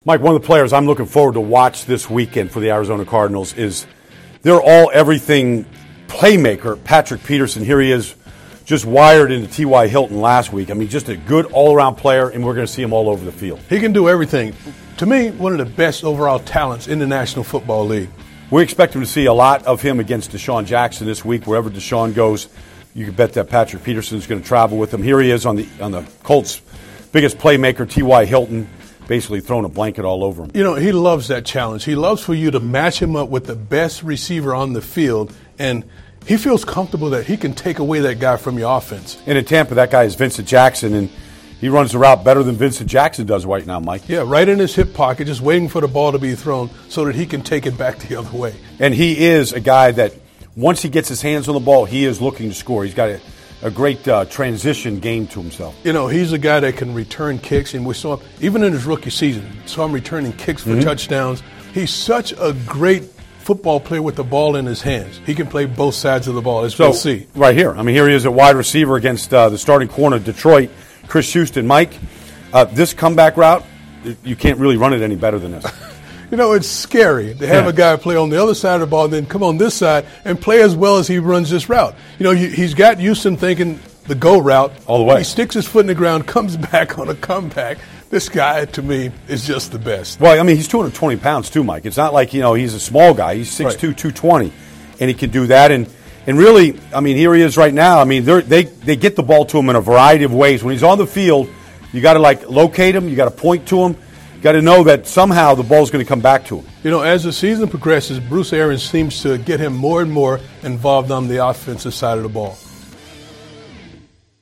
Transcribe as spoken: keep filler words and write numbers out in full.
Mike, one of the players I'm looking forward to watch this weekend for the Arizona Cardinals is their all-everything playmaker, Patrick Peterson. Here he is, just wired into T Y. Hilton last week. I mean, just a good all-around player, and we're going to see him all over the field. He can do everything. To me, one of the best overall talents in the National Football League. We expect him to see a lot of him against Deshaun Jackson this week. Wherever Deshaun goes, you can bet that Patrick Peterson is going to travel with him. Here he is on the on the Colts' biggest playmaker, T Y. Hilton, basically throwing a blanket all over him. You know, he loves that challenge. He loves for you to match him up with the best receiver on the field, and he feels comfortable that he can take away that guy from your offense. And in Tampa, that guy is Vincent Jackson, and he runs the route better than Vincent Jackson does right now, Mike. Yeah, right in his hip pocket, just waiting for the ball to be thrown so that he can take it back the other way. And he is a guy that once he gets his hands on the ball, he is looking to score. He's got a, a great uh, transition game to himself. You know, he's a guy that can return kicks, and we saw him, even in his rookie season, saw him returning kicks for mm-hmm. touchdowns. He's such a great football player with the ball in his hands. He can play both sides of the ball, as so, we'll see. Right here. I mean, here he is at wide receiver against uh, the starting corner of Detroit, Chris Houston. Mike, uh, this comeback route, you can't really run it any better than this. You know, it's scary to have yeah. a guy play on the other side of the ball and then come on this side and play as well as he runs this route. You know, he's got Houston thinking the go route. All the way. He sticks his foot in the ground, comes back on a comeback. This guy, to me, is just the best. Well, I mean, he's two hundred twenty pounds too, Mike. It's not like, you know, he's a small guy. He's six two, two twenty, and he can do that. And and really, I mean, here he is right now. I mean, they they get the ball to him in a variety of ways. When he's on the field, you got to, like, locate him. You got to point to him. You got to know that somehow the ball's going to come back to him. You know, as the season progresses, Bruce Arians seems to get him more and more involved on the offensive side of the ball.